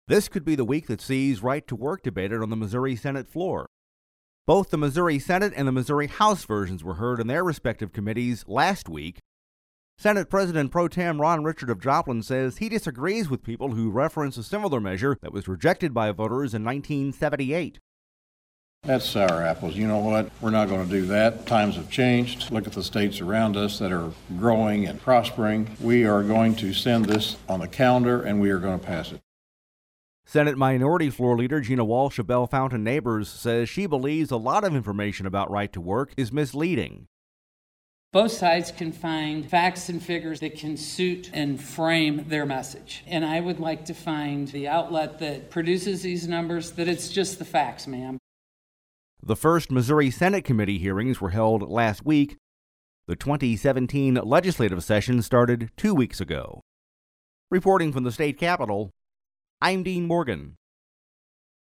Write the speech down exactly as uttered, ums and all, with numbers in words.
This could be the week that sees right to work debated on the Missouri Senate floor. Both the Missouri Senate and the Missouri House versions were heard in their respective committees last week. Senate President Pro Tem Ron Richard of Joplin says he disagrees with people who reference a similar measure that was rejected by voters in nineteen seventy-eight. That's sour apples. You know what? We're not going to do that. Times have changed. Look at the states around us that are growing and prospering. We are going to send this on the calendar, and we are going to pass it. Senate Minority Floor Leader Gina Walsh of Bellefontaine Neighbors says she believes a lot of information about right to work is misleading. Both sides can find facts and figures that can suit and frame their message. And I would like to find the outlet that produces these numbers that it's just the facts, ma'am. The first Missouri Senate committee hearings were held last week. The twenty seventeen legislative session started two weeks ago. Reporting from the state capitol, I'm Dean Morgan.